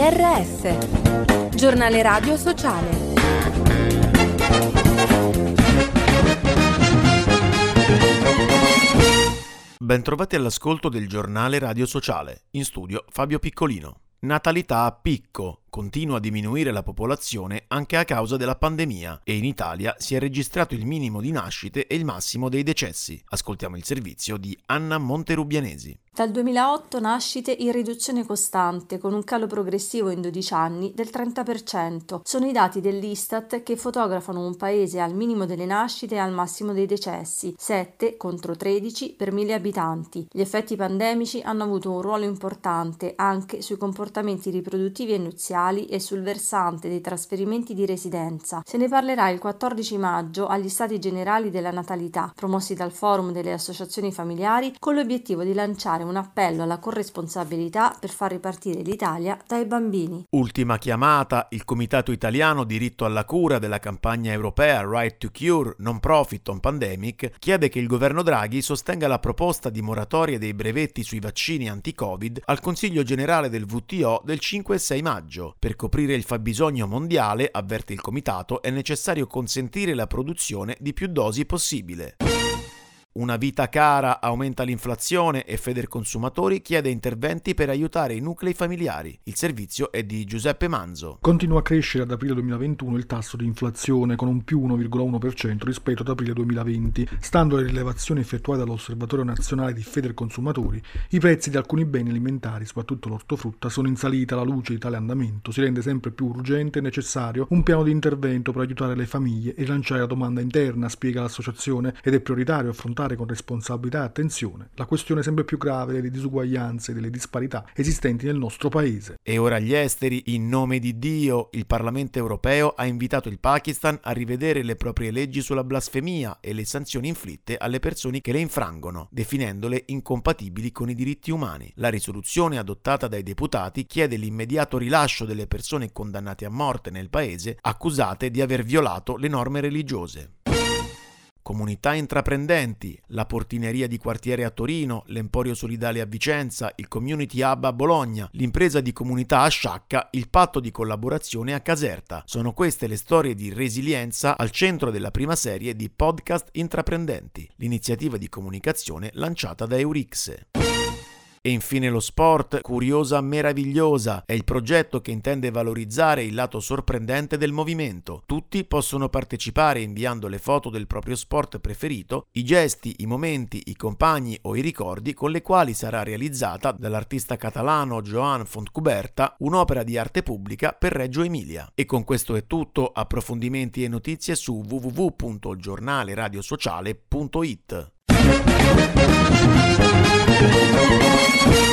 GRS, Giornale Radio Sociale. Bentrovati all'ascolto del Giornale Radio Sociale. In studio Fabio Piccolino. Natalità a picco. Continua a diminuire la popolazione anche a causa della pandemia e in Italia si è registrato il minimo di nascite e il massimo dei decessi. Ascoltiamo il servizio di Anna Monterubianesi. Dal 2008 nascite in riduzione costante, con un calo progressivo in 12 anni del 30%. Sono i dati dell'Istat che fotografano un paese al minimo delle nascite e al massimo dei decessi, 7 contro 13 per 1000 abitanti. Gli effetti pandemici hanno avuto un ruolo importante anche sui comportamenti riproduttivi e nuziali e sul versante dei trasferimenti di residenza. Se ne parlerà il 14 maggio agli Stati Generali della Natalità, promossi dal Forum delle Associazioni Familiari, con l'obiettivo di lanciare un appello alla corresponsabilità per far ripartire l'Italia dai bambini. Ultima chiamata, il Comitato Italiano Diritto alla Cura della campagna europea Right to Cure Non Profit on Pandemic chiede che il governo Draghi sostenga la proposta di moratoria dei brevetti sui vaccini anti-Covid al Consiglio Generale del WTO del 5 e 6 maggio. Per coprire il fabbisogno mondiale, avverte il Comitato, è necessario consentire la produzione di più dosi possibile. Una vita cara aumenta l'inflazione e Federconsumatori chiede interventi per aiutare i nuclei familiari. Il servizio è di Giuseppe Manzo. Continua a crescere ad aprile 2021 il tasso di inflazione con un più 1,1% rispetto ad aprile 2020. Stando alle rilevazioni effettuate dall'Osservatorio Nazionale di Federconsumatori, i prezzi di alcuni beni alimentari, soprattutto l'ortofrutta, sono in salita. Alla luce di tale andamento si rende sempre più urgente e necessario un piano di intervento per aiutare le famiglie e rilanciare la domanda interna, spiega l'associazione, ed è prioritario affrontare con responsabilità e attenzione la questione sempre più grave delle disuguaglianze e delle disparità esistenti nel nostro paese. E ora gli esteri. In nome di Dio, il Parlamento europeo ha invitato il Pakistan a rivedere le proprie leggi sulla blasfemia e le sanzioni inflitte alle persone che le infrangono, definendole incompatibili con i diritti umani. La risoluzione adottata dai deputati chiede l'immediato rilascio delle persone condannate a morte nel paese accusate di aver violato le norme religiose. Comunità intraprendenti, la Portineria di Quartiere a Torino, l'Emporio Solidale a Vicenza, il Community Hub a Bologna, l'impresa di comunità a Sciacca, il patto di collaborazione a Caserta. Sono queste le storie di resilienza al centro della prima serie di podcast intraprendenti, l'iniziativa di comunicazione lanciata da Eurixe. E infine lo sport, Curiosa Meravigliosa, è il progetto che intende valorizzare il lato sorprendente del movimento. Tutti possono partecipare inviando le foto del proprio sport preferito, i gesti, i momenti, i compagni o i ricordi con le quali sarà realizzata dall'artista catalano Joan Fontcuberta un'opera di arte pubblica per Reggio Emilia. E con questo è tutto, approfondimenti e notizie su www.giornaleradiosociale.it.